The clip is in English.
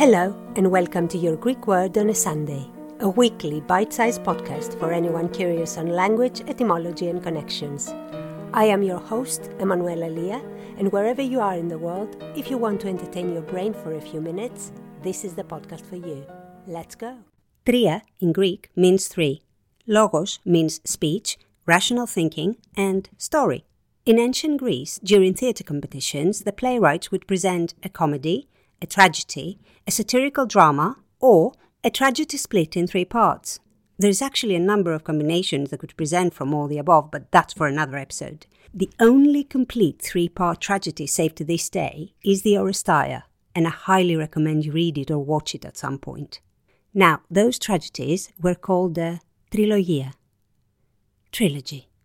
Hello and welcome to Your Greek Word on a Sunday, a weekly bite-sized podcast for anyone curious on language, etymology and connections. I am your host, Emanuela Lia, and wherever you are in the world, if you want to entertain your brain for a few minutes, this is the podcast for you. Let's go! Tria in Greek means three. Logos means speech, rational thinking, and story. In ancient Greece, during theatre competitions, the playwrights would present a comedy, a tragedy, a satirical drama, or a tragedy split in three parts. There is actually a number of combinations that could present from all the above, but that's for another episode. The only complete three-part tragedy saved to this day is the Oresteia, and I highly recommend you read it or watch it at some point. Now, those tragedies were called the trilogia, trilogy.